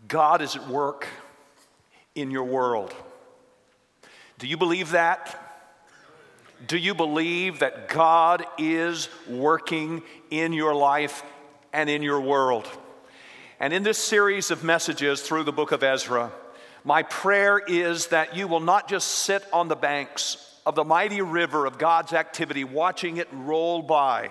God is at work in your world. Do you believe that? Do you believe that God is working in your life and in your world? And in this series of messages through the book of Ezra, my prayer is that you will not just sit on the banks of the mighty river of God's activity, watching it roll by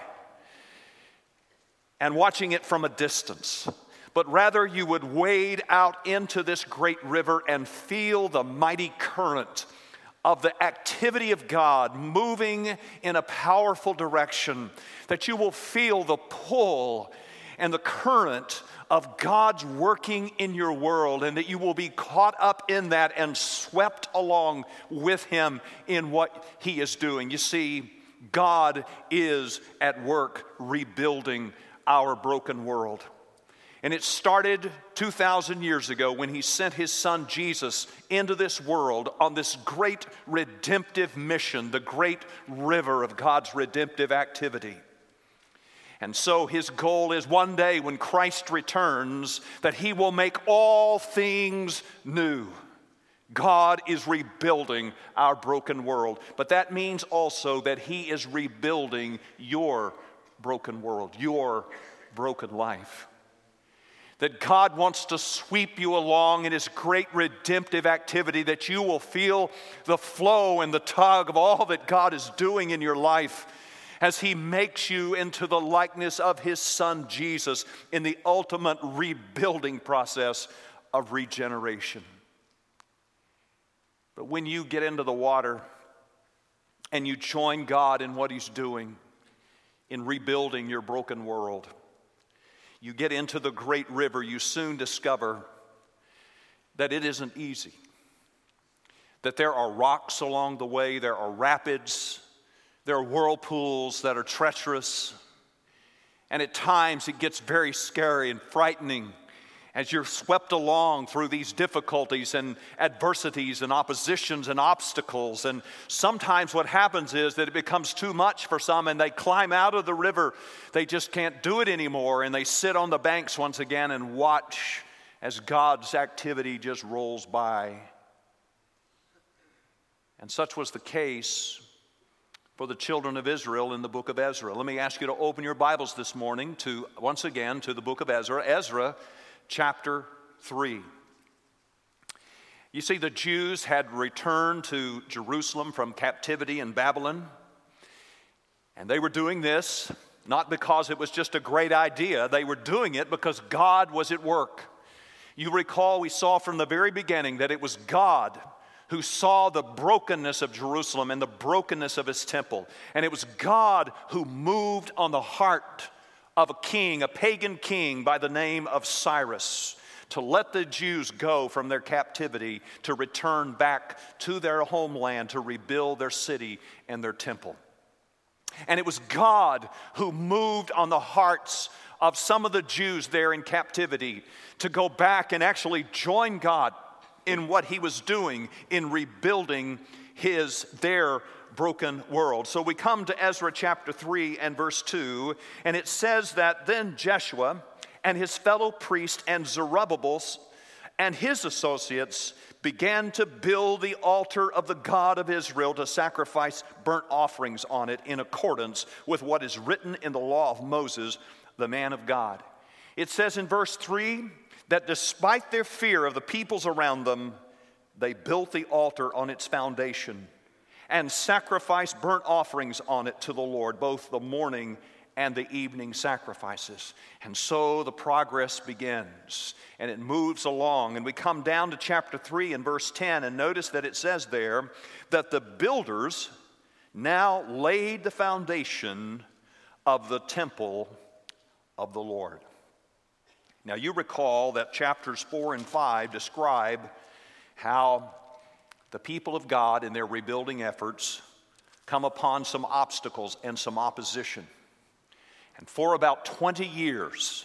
and watching it from a distance, but rather you would wade out into this great river and feel the mighty current of the activity of God moving in a powerful direction, that you will feel the pull and the current of God's working in your world, and that you will be caught up in that and swept along with Him in what He is doing. You see, God is at work rebuilding our broken world. And it started 2,000 years ago when He sent His Son Jesus into this world on this great redemptive mission, the great river of God's redemptive activity. And so His goal is one day when Christ returns that He will make all things new. God is rebuilding our broken world. But that means also that He is rebuilding your broken world, your broken life. That God wants to sweep you along in His great redemptive activity, that you will feel the flow and the tug of all that God is doing in your life as He makes you into the likeness of His Son Jesus in the ultimate rebuilding process of regeneration. But when you get into the water and you join God in what He's doing in rebuilding your broken world, you get into the great river, you soon discover that it isn't easy. That there are rocks along the way, there are rapids, there are whirlpools that are treacherous, and at times it gets very scary and frightening as you're swept along through these difficulties and adversities and oppositions and obstacles. And sometimes what happens is that it becomes too much for some and they climb out of the river. They just can't do it anymore, and they sit on the banks once again and watch as God's activity just rolls by. And such was the case for the children of Israel in the book of Ezra. Let me ask you to open your Bibles this morning once again to the book of Ezra, Ezra chapter 3. You see, the Jews had returned to Jerusalem from captivity in Babylon, and they were doing this not because it was just a great idea. They were doing it because God was at work. You recall we saw from the very beginning that it was God who saw the brokenness of Jerusalem and the brokenness of His temple. And it was God who moved on the heart of a king, a pagan king by the name of Cyrus, to let the Jews go from their captivity, to return back to their homeland, to rebuild their city and their temple. And it was God who moved on the hearts of some of the Jews there in captivity to go back and actually join God in what He was doing in rebuilding their broken world. So we come to Ezra chapter 3 and verse 2, and it says that then Jeshua and his fellow priest and Zerubbabel and his associates began to build the altar of the God of Israel to sacrifice burnt offerings on it in accordance with what is written in the law of Moses, the man of God. It says in verse 3 that despite their fear of the peoples around them, they built the altar on its foundation and sacrificed burnt offerings on it to the Lord, both the morning and the evening sacrifices. And so the progress begins, and it moves along. And we come down to chapter 3 and verse 10, and notice that it says there that the builders now laid the foundation of the temple of the Lord. Now, you recall that chapters 4 and 5 describe how the people of God in their rebuilding efforts come upon some obstacles and some opposition. And for about 20 years,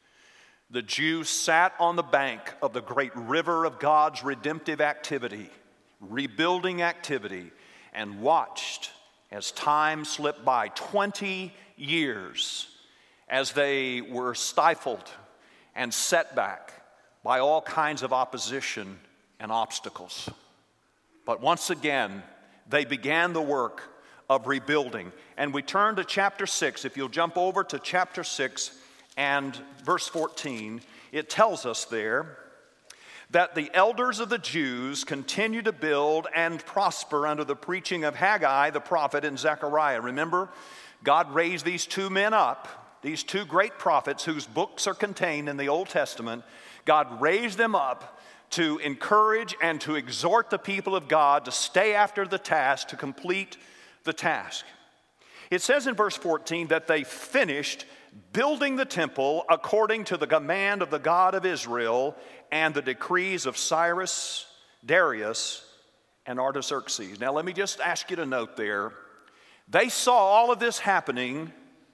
the Jews sat on the bank of the great river of God's redemptive activity, rebuilding activity, and watched as time slipped by. 20 years as they were stifled and set back by all kinds of opposition and obstacles. But once again, they began the work of rebuilding. And we turn to chapter 6. If you'll jump over to chapter 6 and verse 14, it tells us there that the elders of the Jews continue to build and prosper under the preaching of Haggai the prophet and Zechariah. Remember, God raised these two men up, these two great prophets whose books are contained in the Old Testament. God raised them up to encourage and to exhort the people of God to stay after the task, to complete the task. It says in verse 14 that they finished building the temple according to the command of the God of Israel and the decrees of Cyrus, Darius, and Artaxerxes. Now let me just ask you to note there, they saw all of this happening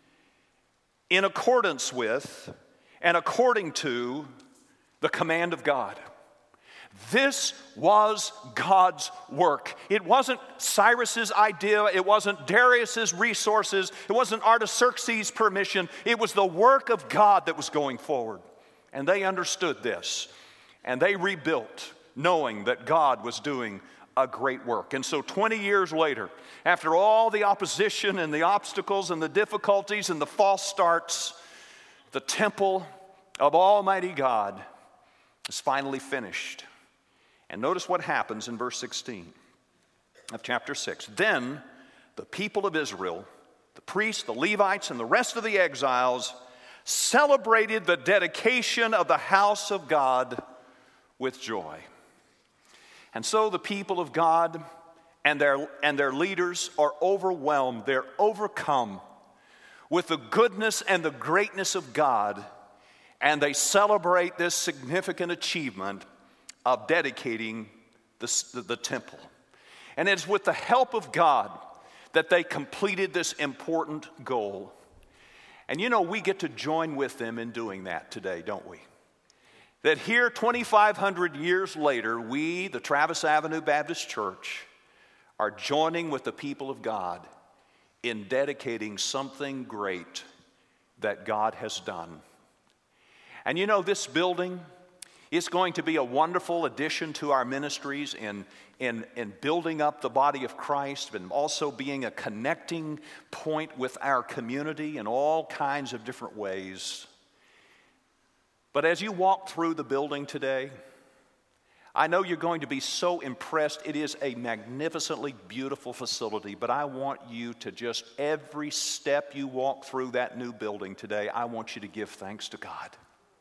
in accordance with and according to the command of God. This was God's work. It wasn't Cyrus's idea. It wasn't Darius's resources. It wasn't Artaxerxes' permission. It was the work of God that was going forward. And they understood this. And they rebuilt, knowing that God was doing a great work. And so 20 years later, after all the opposition and the obstacles and the difficulties and the false starts, the temple of Almighty God is finally finished. And notice what happens in verse 16 of chapter 6. Then the people of Israel, the priests, the Levites, and the rest of the exiles celebrated the dedication of the house of God with joy. And so the people of God and their leaders are overwhelmed. They're overcome with the goodness and the greatness of God, and they celebrate this significant achievement of dedicating the temple. And it's with the help of God that they completed this important goal. And you know, we get to join with them in doing that today, don't we? That here, 2,500 years later, we, the Travis Avenue Baptist Church, are joining with the people of God in dedicating something great that God has done. And you know, this building is going to be a wonderful addition to our ministries in building up the body of Christ, and also being a connecting point with our community in all kinds of different ways. But as you walk through the building today, I know you're going to be so impressed. It is a magnificently beautiful facility, but I want you to just, every step you walk through that new building today, I want you to give thanks to God.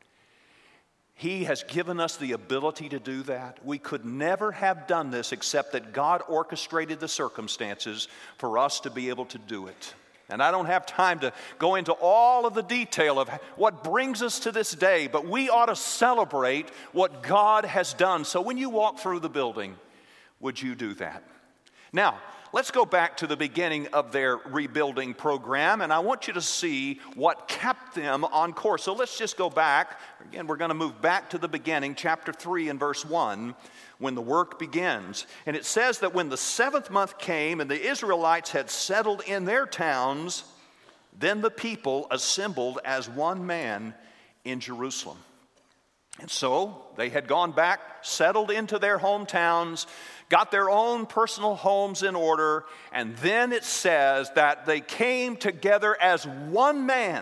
He has given us the ability to do that. We could never have done this except that God orchestrated the circumstances for us to be able to do it. And I don't have time to go into all of the detail of what brings us to this day, but we ought to celebrate what God has done. So when you walk through the building, would you do that? Now, let's go back to the beginning of their rebuilding program, and I want you to see what kept them on course. So let's just go back. Again, we're going to move back to the beginning, chapter 3 and verse 1, when the work begins. And it says that when the 7th month came and the Israelites had settled in their towns, then the people assembled as one man in Jerusalem. And so they had gone back, settled into their hometowns, got their own personal homes in order, and then it says that they came together as one man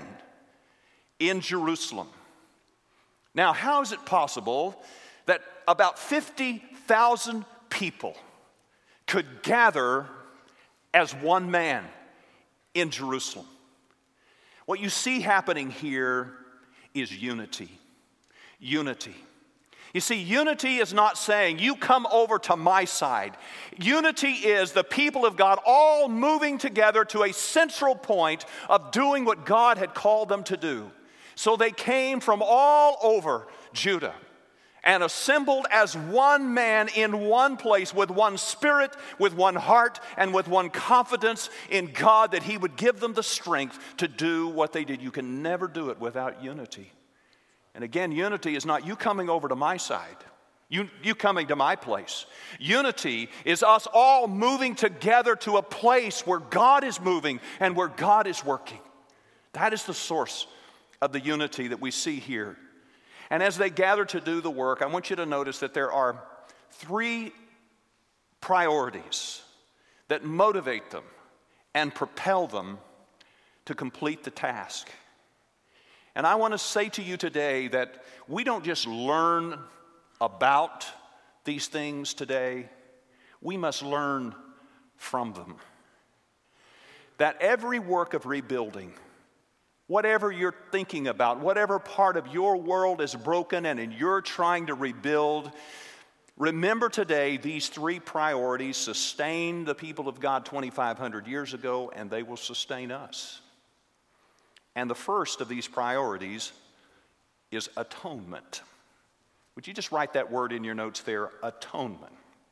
in Jerusalem. Now, how is it possible that about 50,000 people could gather as one man in Jerusalem? What you see happening here is unity. Unity. You see, unity is not saying, you come over to my side. Unity is the people of God all moving together to a central point of doing what God had called them to do. So they came from all over Judah and assembled as one man in one place, with one spirit, with one heart, and with one confidence in God that He would give them the strength to do what they did. You can never do it without unity. And again, unity is not you coming over to my side, you coming to my place. Unity is us all moving together to a place where God is moving and where God is working. That is the source of the unity that we see here. And as they gather to do the work, I want you to notice that there are 3 priorities that motivate them and propel them to complete the task. And I want to say to you today that we don't just learn about these things today, we must learn from them. That every work of rebuilding, whatever you're thinking about, whatever part of your world is broken and you're trying to rebuild, remember today these 3 priorities sustained the people of God 2,500 years ago, and they will sustain us. And the first of these priorities is atonement. Would you just write that word in your notes there, atonement?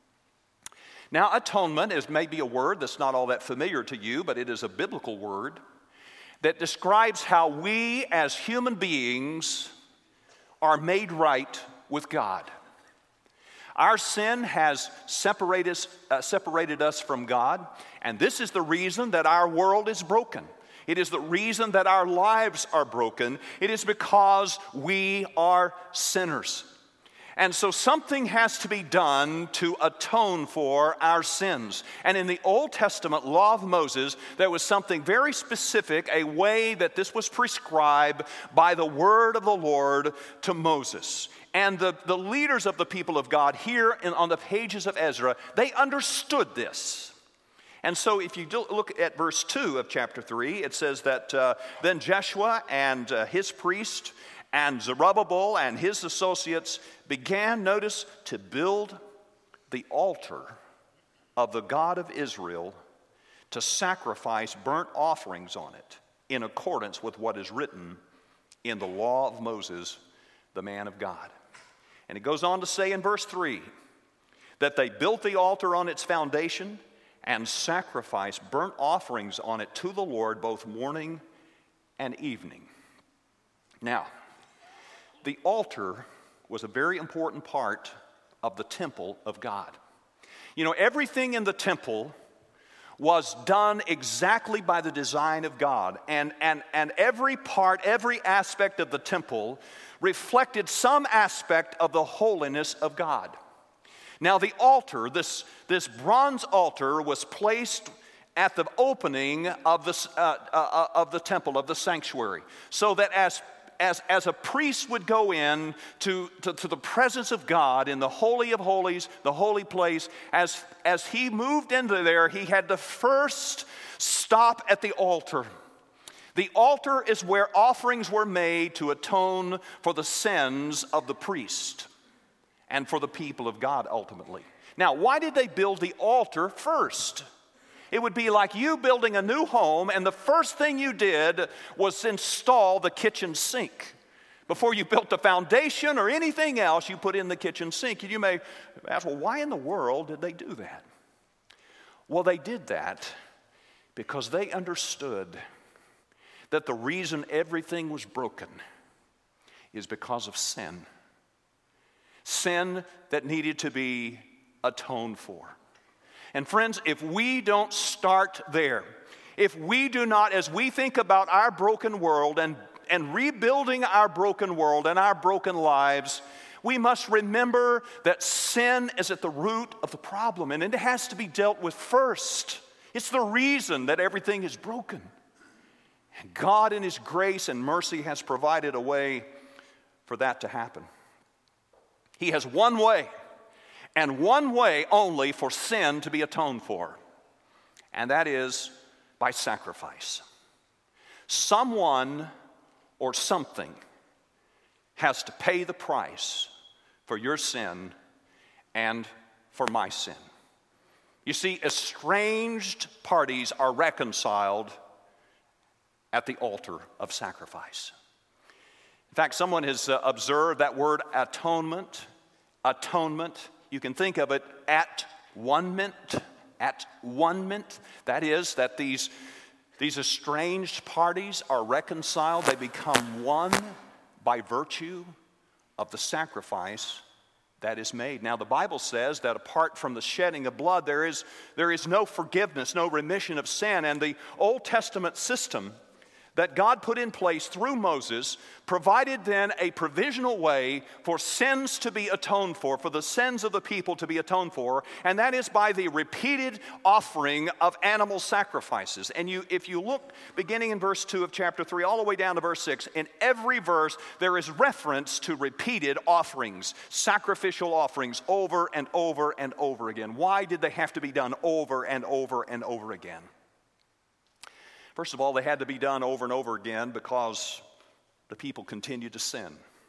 Now, atonement is maybe a word that's not all that familiar to you, but it is a biblical word that describes how we as human beings are made right with God. Our sin has separated us from God, and this is the reason that our world is broken. It is the reason that our lives are broken. It is because we are sinners. And so something has to be done to atone for our sins. And in the Old Testament law of Moses, there was something very specific, a way that this was prescribed by the word of the Lord to Moses. And the leaders of the people of God here on the pages of Ezra, they understood this. And so if you look at verse 2 of chapter 3, it says that then Jeshua and his priest and Zerubbabel and his associates began, notice, to build the altar of the God of Israel to sacrifice burnt offerings on it in accordance with what is written in the law of Moses, the man of God. And it goes on to say in verse 3 that they built the altar on its foundation and sacrificed burnt offerings on it to the Lord both morning and evening. Now, the altar was a very important part of the temple of God. You know, everything in the temple was done exactly by the design of God. And every part, every aspect of the temple reflected some aspect of the holiness of God. Now the altar, this bronze altar, was placed at the opening of the temple, of the sanctuary, so that as a priest would go in to the presence of God in the Holy of Holies, the holy place, as he moved into there, he had to first stop at the altar. The altar is where offerings were made to atone for the sins of the priest and for the people of God ultimately. Now, why did they build the altar first? It would be like you building a new home, and the first thing you did was install the kitchen sink. Before you built the foundation or anything else, you put in the kitchen sink. And you may ask, well, why in the world did they do that? Well, they did that because they understood that the reason everything was broken is because of sin. Sin that needed to be atoned for. And friends, if we don't start there, if we do not, as we think about our broken world and rebuilding our broken world and our broken lives, we must remember that sin is at the root of the problem, and it has to be dealt with first. It's the reason that everything is broken. And God in His grace and mercy has provided a way for that to happen. He has one way, and one way only for sin to be atoned for, and that is by sacrifice. Someone or something has to pay the price for your sin and for my sin. You see, estranged parties are reconciled at the altar of sacrifice. In fact, someone has observed that word atonement. Atonement, you can think of it at one-ment. That is, that these estranged parties are reconciled. They become one by virtue of the sacrifice that is made. Now, the Bible says that apart from the shedding of blood, there is no forgiveness, no remission of sin. And the Old Testament system, that God put in place through Moses provided then a provisional way for sins to be atoned for the sins of the people to be atoned for, and that is by the repeated offering of animal sacrifices. And if you look beginning in verse 2 of chapter 3 all the way down to verse 6, in every verse there is reference to repeated offerings, sacrificial offerings over and over and over again. Why did they have to be done over and over and over again? First of all, they had to be done over and over again because the people continued to sin.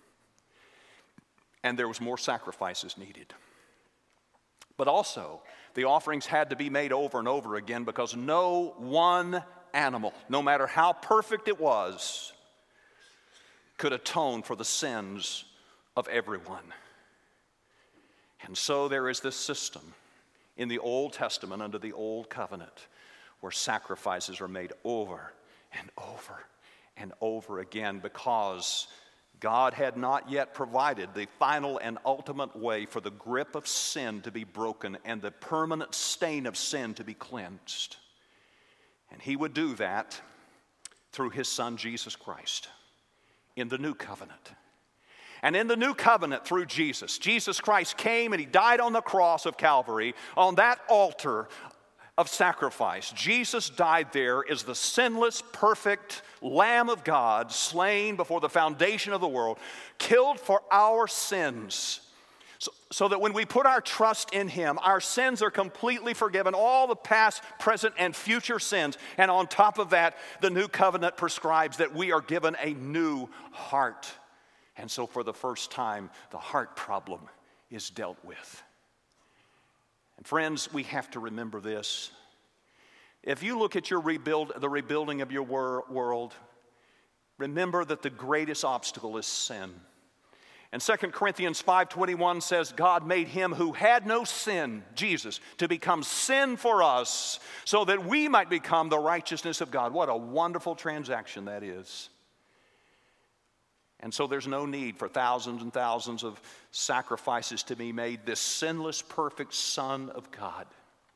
And there was more sacrifices needed. But also, the offerings had to be made over and over again because no one animal, no matter how perfect it was, could atone for the sins of everyone. And so there is this system in the Old Testament under the Old Covenant where sacrifices are made over and over and over again because God had not yet provided the final and ultimate way for the grip of sin to be broken and the permanent stain of sin to be cleansed. And He would do that through His Son, Jesus Christ, in the New Covenant. And in the New Covenant through Jesus Christ came and He died on the cross of Calvary, on that altar of sacrifice. Jesus died there as the sinless, perfect Lamb of God, slain before the foundation of the world, killed for our sins, so that when we put our trust in Him, our sins are completely forgiven, all the past, present, and future sins. And on top of that, the New Covenant prescribes that we are given a new heart. And so for the first time, the heart problem is dealt with. And friends, we have to remember this. If you look at the rebuilding of your world, remember that the greatest obstacle is sin. And 2 Corinthians 5:21 says, God made Him who had no sin, Jesus, to become sin for us, so that we might become the righteousness of God. What a wonderful transaction that is. And so there's no need for thousands and thousands of sacrifices to be made. This sinless, perfect Son of God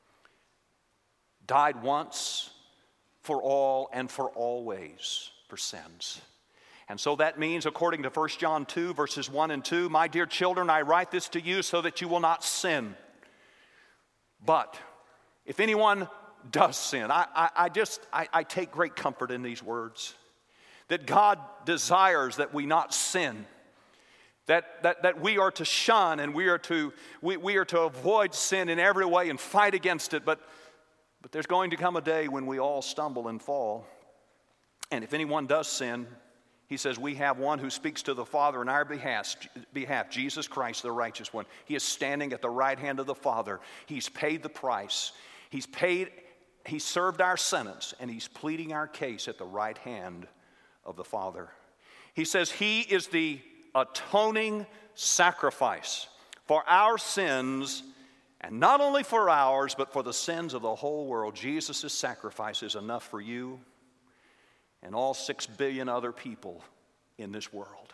died once for all and for always for sins. And so that means, according to 1 John 2, verses 1 and 2, my dear children, I write this to you so that you will not sin. But if anyone does sin, I take great comfort in these words. That God desires that we not sin, that we are to shun and we are to avoid sin in every way and fight against it. But there's going to come a day when we all stumble and fall. And if anyone does sin, He says we have one who speaks to the Father in our behalf, Jesus Christ, the righteous one. He is standing at the right hand of the Father. He's paid the price. He served our sentence, and He's pleading our case at the right hand of the Father. He says He is the atoning sacrifice for our sins, and not only for ours, but for the sins of the whole world. Jesus' sacrifice is enough for you and all 6 billion other people in this world.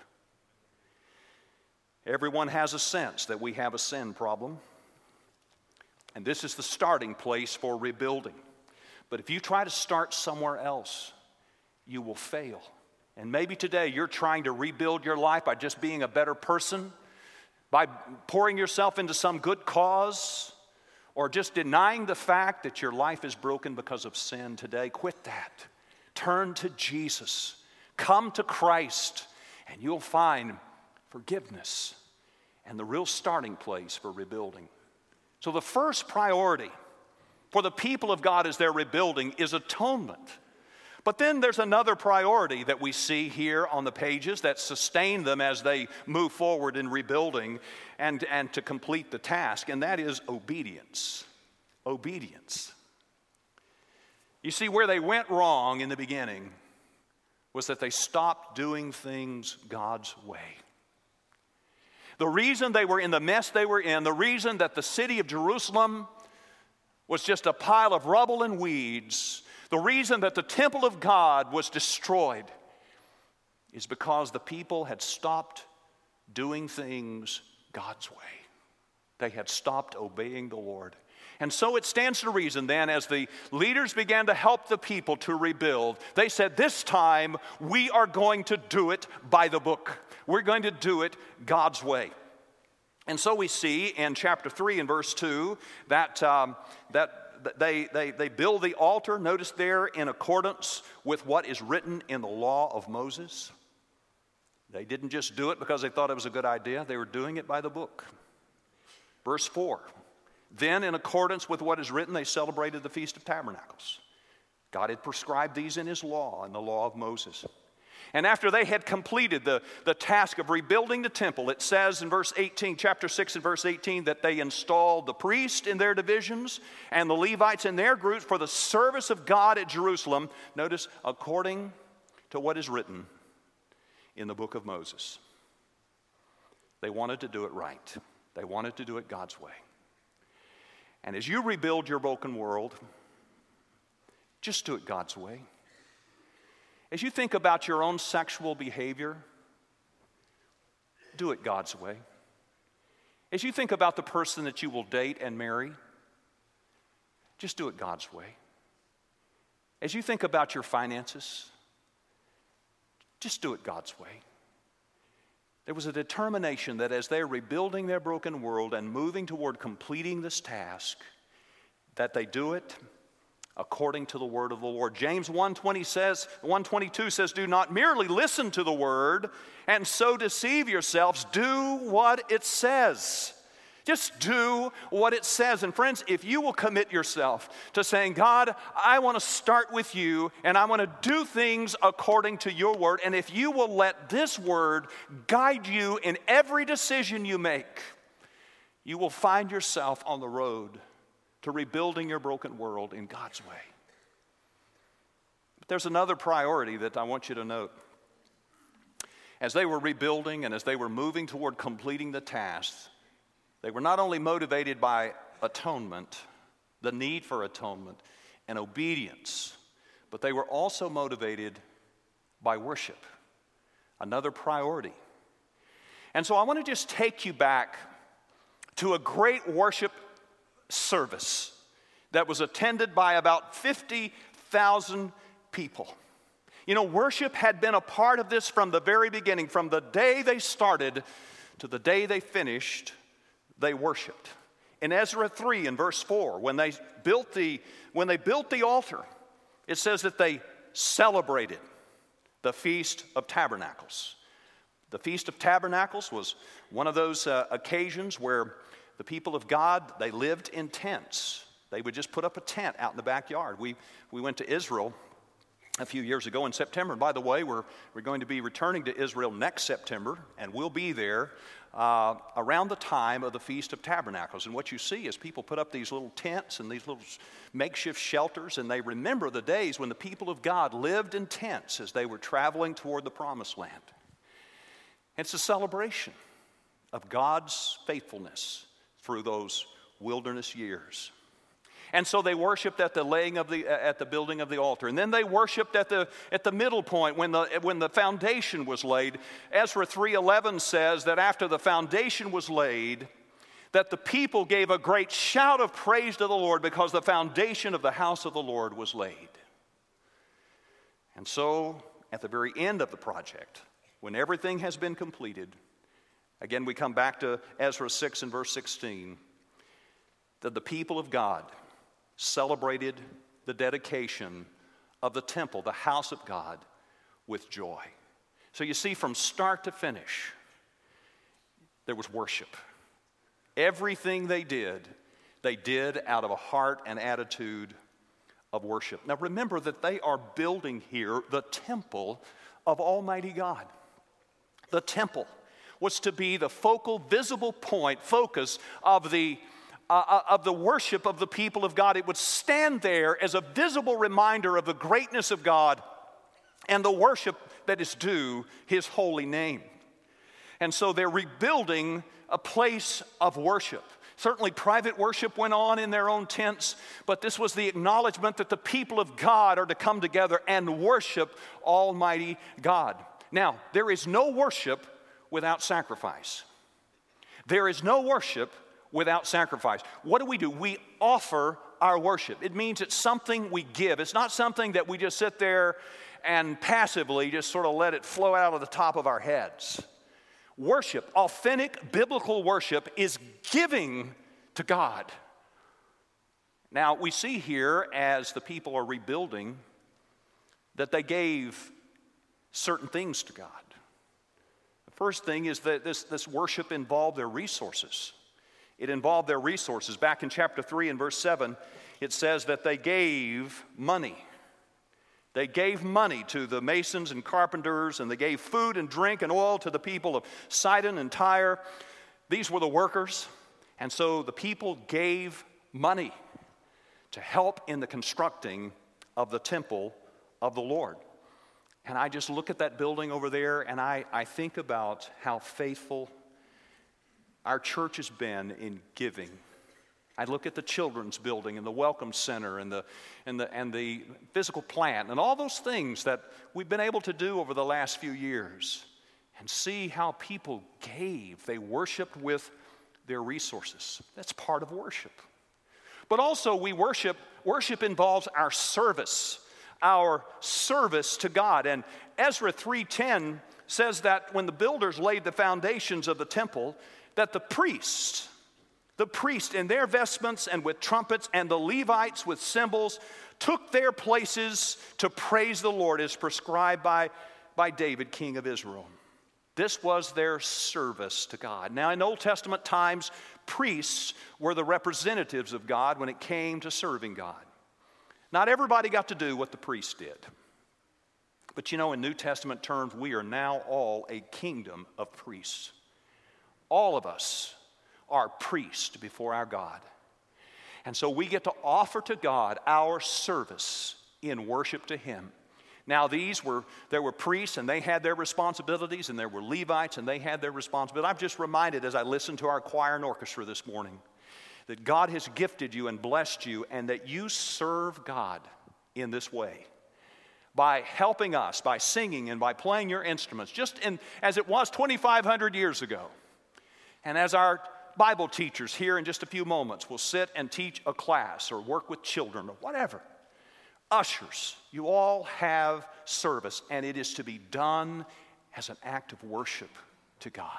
Everyone has a sense that we have a sin problem, and this is the starting place for rebuilding. But if you try to start somewhere else, you will fail. And maybe today you're trying to rebuild your life by just being a better person, by pouring yourself into some good cause, or just denying the fact that your life is broken because of sin today. Quit that. Turn to Jesus. Come to Christ, and you'll find forgiveness and the real starting place for rebuilding. So the first priority for the people of God as they're rebuilding is atonement. But then there's another priority that we see here on the pages that sustain them as they move forward in rebuilding and to complete the task, and that is obedience. Obedience. You see, where they went wrong in the beginning was that they stopped doing things God's way. The reason they were in the mess they were in, the reason that the city of Jerusalem was just a pile of rubble and weeds, the reason that the temple of God was destroyed is because the people had stopped doing things God's way. They had stopped obeying the Lord. And so it stands to reason then, as the leaders began to help the people to rebuild, they said, this time we are going to do it by the book. We're going to do it God's way. And so we see in chapter 3 and verse 2 that they build the altar, notice there, in accordance with what is written in the law of Moses. They didn't just do it because they thought it was a good idea. They were doing it by the book. Verse 4. Then, in accordance with what is written, they celebrated the Feast of Tabernacles. God had prescribed these in his law, in the law of Moses. And after they had completed the task of rebuilding the temple, it says in verse 18, chapter 6 and verse 18, that they installed the priests in their divisions and the Levites in their groups for the service of God at Jerusalem. Notice, according to what is written in the book of Moses. They wanted to do it right. They wanted to do it God's way. And as you rebuild your broken world, just do it God's way. As you think about your own sexual behavior, do it God's way. As you think about the person that you will date and marry, just do it God's way. As you think about your finances, just do it God's way. There was a determination that as they're rebuilding their broken world and moving toward completing this task, that they do it according to the word of the Lord. James 1:22 says, do not merely listen to the word and so deceive yourselves. Do what it says. Just do what it says. And friends, if you will commit yourself to saying, God, I want to start with you and I want to do things according to your word. And if you will let this word guide you in every decision you make, you will find yourself on the road to rebuilding your broken world in God's way. But there's another priority that I want you to note. As they were rebuilding and as they were moving toward completing the task, they were not only motivated by atonement, the need for atonement, and obedience, but they were also motivated by worship, another priority. And so I want to just take you back to a great worship service that was attended by about 50,000 people. You know, worship had been a part of this from the very beginning. From the day they started to the day they finished, they worshiped. In Ezra 3 and verse 4, when they built the altar, it says that they celebrated the Feast of Tabernacles. The Feast of Tabernacles was one of those occasions where the people of God, they lived in tents. They would just put up a tent out in the backyard. We went to Israel a few years ago in September. And by the way, we're going to be returning to Israel next September, and we'll be there around the time of the Feast of Tabernacles. And what you see is people put up these little tents and these little makeshift shelters, and they remember the days when the people of God lived in tents as they were traveling toward the Promised Land. It's a celebration of God's faithfulness through those wilderness years. And so they worshiped at the building of the altar, and then they worshiped at the middle point when the foundation was laid. Ezra 3:11 says that after the foundation was laid, that the people gave a great shout of praise to the Lord because the foundation of the house of the Lord was laid. And so, at the very end of the project, when everything has been completed, again we come back to Ezra 6 and verse 16, that the people of God celebrated the dedication of the temple, the house of God, with joy. So you see, from start to finish, there was worship. Everything they did out of a heart and attitude of worship. Now remember that they are building here the temple of Almighty God. The temple was to be the focal, visible point, focus of the worship of the people of God. It would stand there as a visible reminder of the greatness of God and the worship that is due His holy name. And so they're rebuilding a place of worship. Certainly private worship went on in their own tents, but this was the acknowledgement that the people of God are to come together and worship Almighty God. Now, there is no worship without sacrifice. There is no worship without sacrifice. What do? We offer our worship. It means it's something we give. It's not something that we just sit there and passively just sort of let it flow out of the top of our heads. Worship, authentic biblical worship, is giving to God. Now, we see here as the people are rebuilding that they gave certain things to God. The first thing is that this worship involved their resources. It involved their resources. Back in chapter 3 and verse 7, it says that they gave money. They gave money to the masons and carpenters, and they gave food and drink and oil to the people of Sidon and Tyre. These were the workers, and so the people gave money to help in the constructing of the temple of the Lord. And I just look at that building over there, and I think about how faithful our church has been in giving. I look at the children's building and the welcome center and the physical plant and all those things that we've been able to do over the last few years and see how people gave. They worshiped with their resources. That's part of worship. But also worship involves our service to God. And Ezra 3:10 says that when the builders laid the foundations of the temple, that the priest in their vestments and with trumpets, and the Levites with cymbals, took their places to praise the Lord as prescribed by David, king of Israel. This was their service to God. Now, in Old Testament times, priests were the representatives of God when it came to serving God. Not everybody got to do what the priests did. But you know, in New Testament terms, we are now all a kingdom of priests. All of us are priests before our God. And so we get to offer to God our service in worship to Him. Now there were priests and they had their responsibilities, and there were Levites and they had their responsibilities. I'm just reminded as I listened to our choir and orchestra this morning that God has gifted you and blessed you, and that you serve God in this way. By helping us, by singing and by playing your instruments, just as it was 2,500 years ago. And as our Bible teachers here in just a few moments will sit and teach a class or work with children or whatever. Ushers, you all have service, and it is to be done as an act of worship to God.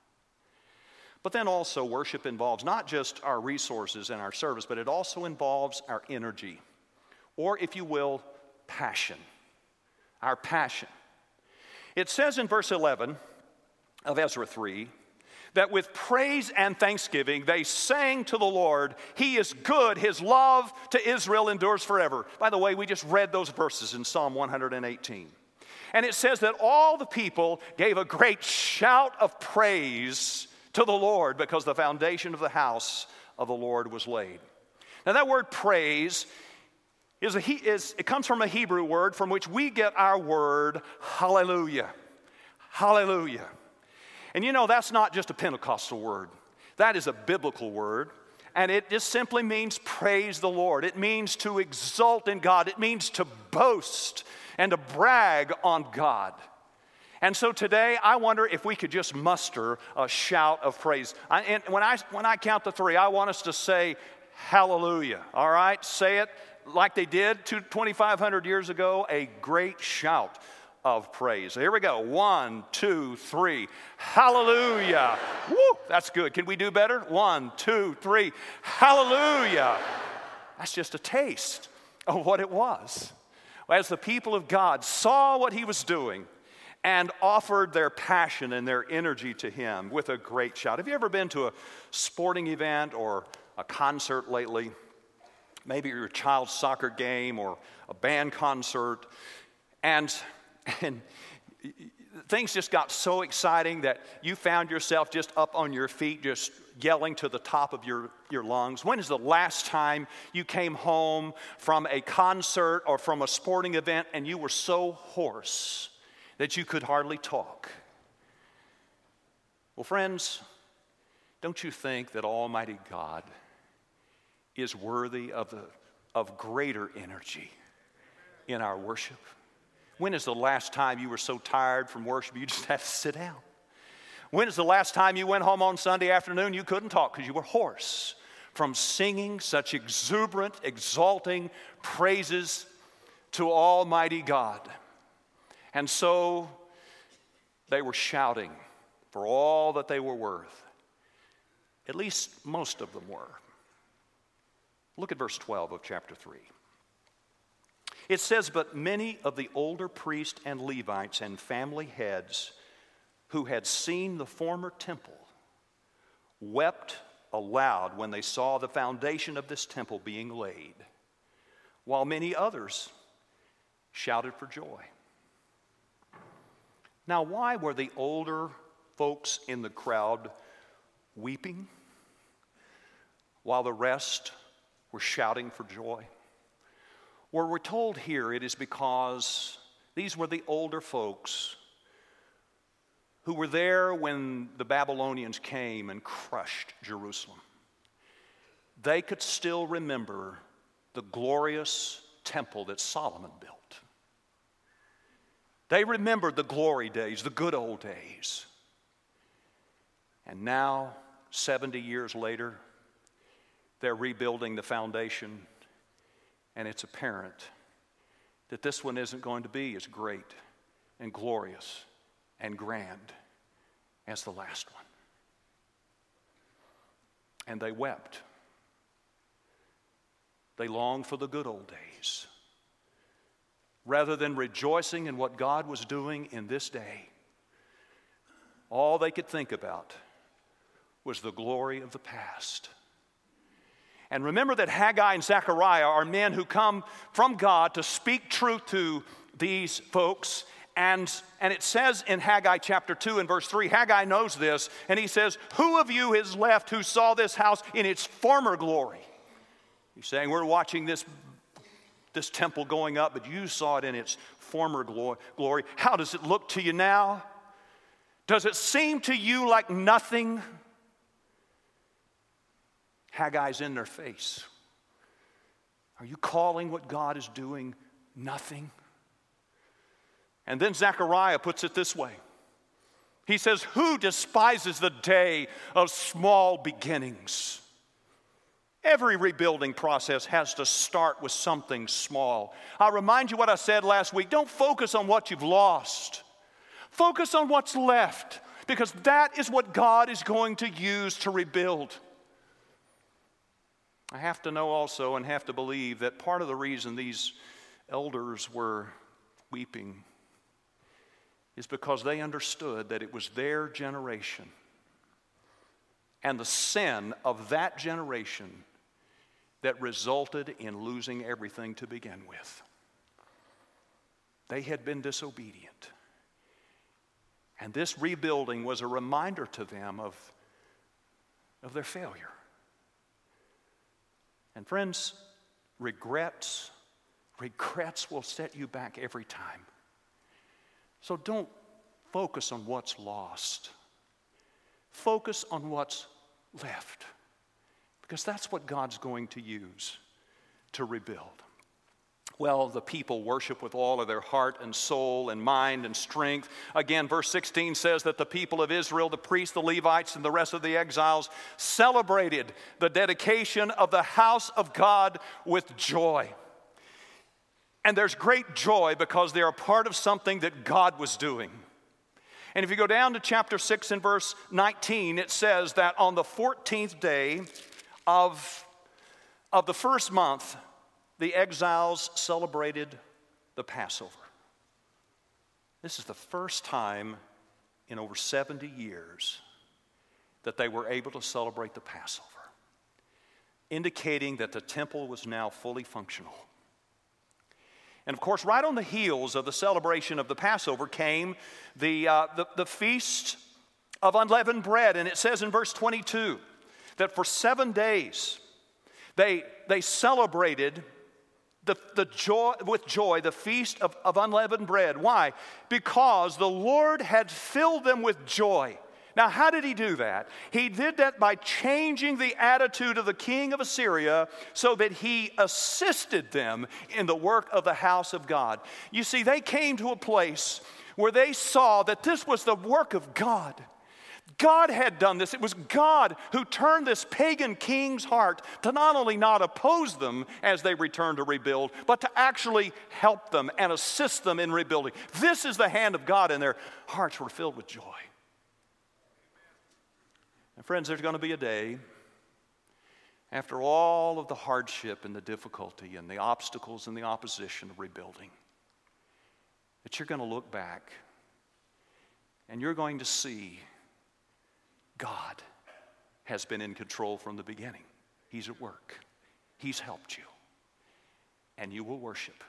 But then also worship involves not just our resources and our service, but it also involves our energy, or if you will, passion. Our passion. It says in verse 11 of Ezra 3, that with praise and thanksgiving they sang to the Lord. He is good. His love to Israel endures forever. By the way, we just read those verses in Psalm 118. And it says that all the people gave a great shout of praise to the Lord because the foundation of the house of the Lord was laid. Now that word praise it comes from a Hebrew word from which we get our word hallelujah. Hallelujah. And you know, that's not just a Pentecostal word. That is a biblical word. And it just simply means praise the Lord. It means to exult in God. It means to boast and to brag on God. And so today, I wonder if we could just muster a shout of praise. And when I count to three, I want us to say hallelujah. All right? Say it like they did 2,500 years ago, a great shout of praise. Here we go. 1, 2, 3. Hallelujah. Woo, that's good. Can we do better? 1, 2, 3. Hallelujah. That's just a taste of what it was. As the people of God saw what He was doing and offered their passion and their energy to Him with a great shout. Have you ever been to a sporting event or a concert lately? Maybe your child's soccer game or a band concert. And things just got so exciting that you found yourself just up on your feet, just yelling to the top of your lungs. When is the last time you came home from a concert or from a sporting event and you were so hoarse that you could hardly talk? Well, friends, don't you think that Almighty God is worthy of greater energy in our worship? When is the last time you were so tired from worship you just had to sit down? When is the last time you went home on Sunday afternoon? You couldn't talk because you were hoarse from singing such exuberant, exalting praises to Almighty God. And so they were shouting for all that they were worth. At least most of them were. Look at verse 12 of chapter 3. It says, "But many of the older priests and Levites and family heads who had seen the former temple wept aloud when they saw the foundation of this temple being laid, while many others shouted for joy." Now, why were the older folks in the crowd weeping while the rest were shouting for joy? Well, we're told here it is because these were the older folks who were there when the Babylonians came and crushed Jerusalem. They could still remember the glorious temple that Solomon built. They remembered the glory days, the good old days. And now, 70 years later, they're rebuilding the foundation, and it's apparent that this one isn't going to be as great and glorious and grand as the last one. And they wept. They longed for the good old days. Rather than rejoicing in what God was doing in this day, all they could think about was the glory of the past. And remember that Haggai and Zechariah are men who come from God to speak truth to these folks. And it says in Haggai chapter 2 and verse 3, Haggai knows this, and he says, "Who of you is left who saw this house in its former glory?" He's saying, we're watching this temple going up, but you saw it in its former glory. How does it look to you now? Does it seem to you like nothing? Haggai's in their face. Are you calling what God is doing nothing? And then Zechariah puts it this way. He says, "Who despises the day of small beginnings?" Every rebuilding process has to start with something small. I'll remind you what I said last week. Don't focus on what you've lost. Focus on what's left, because that is what God is going to use to rebuild. I have to know also and have to believe that part of the reason these elders were weeping is because they understood that it was their generation and the sin of that generation that resulted in losing everything to begin with. They had been disobedient. And this rebuilding was a reminder to them of their failure. And friends, regrets will set you back every time. So don't focus on what's lost. Focus on what's left, because that's what God's going to use to rebuild. Well, the people worship with all of their heart and soul and mind and strength. Again, verse 16 says that the people of Israel, the priests, the Levites, and the rest of the exiles celebrated the dedication of the house of God with joy. And there's great joy because they're a part of something that God was doing. And if you go down to chapter 6 and verse 19, it says that on the 14th day of the first month, the exiles celebrated the Passover. This is the first time in over 70 years that they were able to celebrate the Passover, indicating that the temple was now fully functional. And of course, right on the heels of the celebration of the Passover came the Feast of Unleavened Bread. And it says in verse 22 that for 7 days they celebrated with joy the Feast of Unleavened Bread. Why? Because the Lord had filled them with joy. Now, how did he do that? He did that by changing the attitude of the king of Assyria so that he assisted them in the work of the house of God. You see, they came to a place where they saw that this was the work of God, God had done this. It was God who turned this pagan king's heart to not only not oppose them as they returned to rebuild, but to actually help them and assist them in rebuilding. This is the hand of God, and their hearts were filled with joy. And friends, there's going to be a day, after all of the hardship and the difficulty and the obstacles and the opposition of rebuilding, that you're going to look back and you're going to see God has been in control from the beginning. He's at work. He's helped you. And you will worship.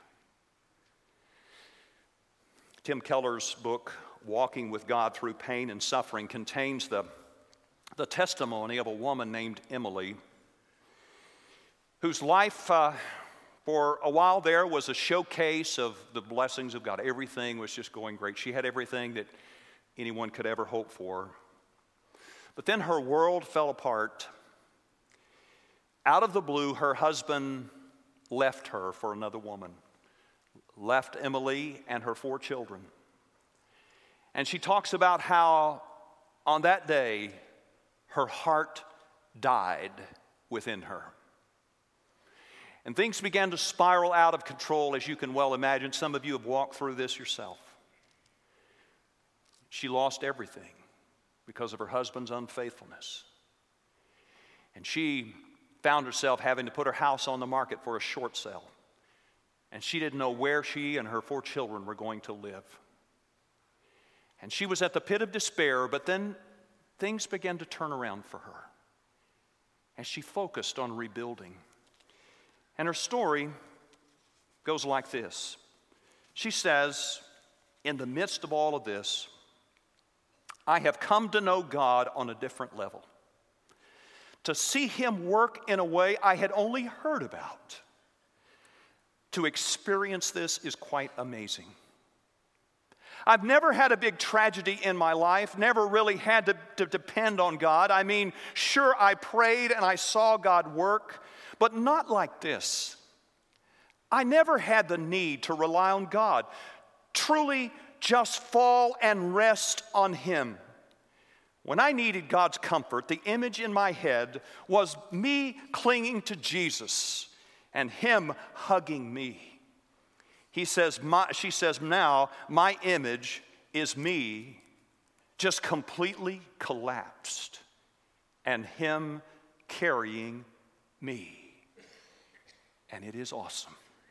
Tim Keller's book, Walking with God Through Pain and Suffering, contains the testimony of a woman named Emily, whose life for a while there was a showcase of the blessings of God. Everything was just going great. She had everything that anyone could ever hope for. But then her world fell apart. Out of the blue, her husband left her for another woman, left Emily and her 4 children. And she talks about how on that day, her heart died within her. And things began to spiral out of control, as you can well imagine. Some of you have walked through this yourself. She lost everything because of her husband's unfaithfulness. And she found herself having to put her house on the market for a short sale. And she didn't know where she and her 4 children were going to live. And she was at the pit of despair, but then things began to turn around for her as she focused on rebuilding. And her story goes like this. She says, in the midst of all of this, I have come to know God on a different level. To see Him work in a way I had only heard about. To experience this is quite amazing. I've never had a big tragedy in my life, never really had to depend on God. I mean, sure, I prayed and I saw God work, but not like this. I never had the need to rely on God. Truly just fall and rest on Him. When I needed God's comfort, the image in my head was me clinging to Jesus and Him hugging me. She says, now my image is me just completely collapsed and Him carrying me. And it is awesome.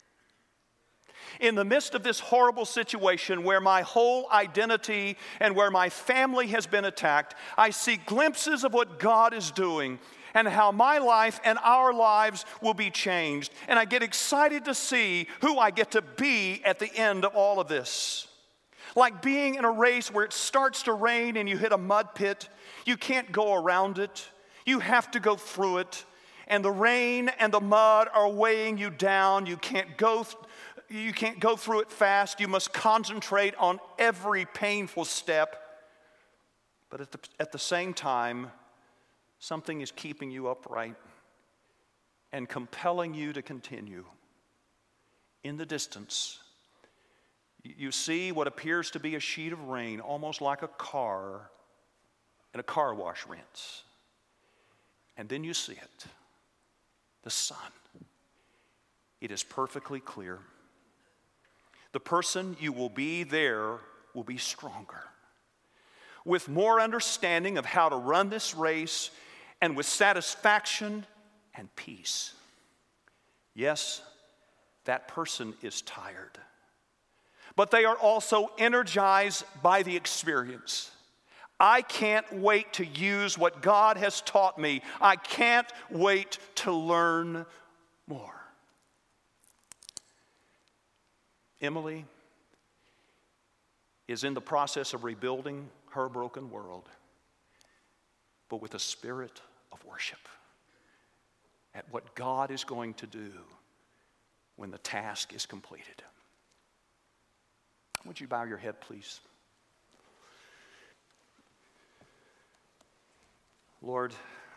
In the midst of this horrible situation where my whole identity and where my family has been attacked, I see glimpses of what God is doing and how my life and our lives will be changed. And I get excited to see who I get to be at the end of all of this. Like being in a race where it starts to rain and you hit a mud pit. You can't go around it. You have to go through it. And the rain and the mud are weighing you down. You can't go through it fast. You must concentrate on every painful step. But at the same time, something is keeping you upright and compelling you to continue. In the distance, you see what appears to be a sheet of rain, almost like a car in a car wash rinse. And then you see it, the sun. It is perfectly clear. The person you will be there will be stronger, with more understanding of how to run this race, and with satisfaction and peace. Yes, that person is tired, but they are also energized by the experience. I can't wait to use what God has taught me. I can't wait to learn more. Emily is in the process of rebuilding her broken world, but with a spirit of worship at what God is going to do when the task is completed. Would you bow your head, please? Lord,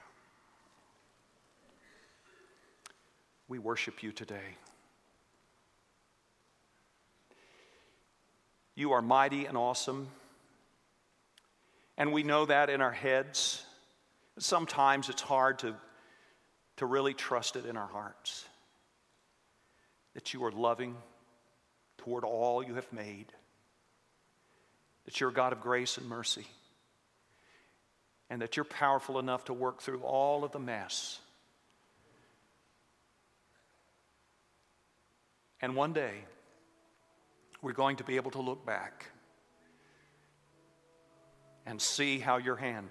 we worship you today. You are mighty and awesome, And we know that in our heads. Sometimes it's hard to really trust it in our hearts. That you are loving toward all you have made. That you're a God of grace and mercy. And that you're powerful enough to work through all of the mess. And one day, we're going to be able to look back and see how your hand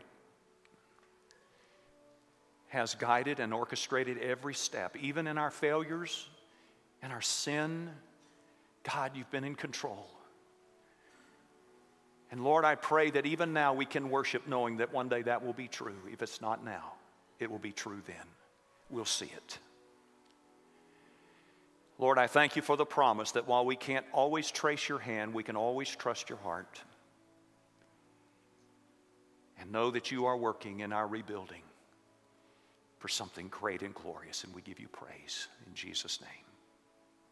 has guided and orchestrated every step, even in our failures and our sin. God, you've been in control. And Lord, I pray that even now we can worship knowing that one day that will be true. If it's not now, it will be true then. We'll see it. Lord, I thank you for the promise that while we can't always trace your hand, we can always trust your heart. And know that you are working in our rebuilding for something great and glorious, and we give you praise in Jesus' name.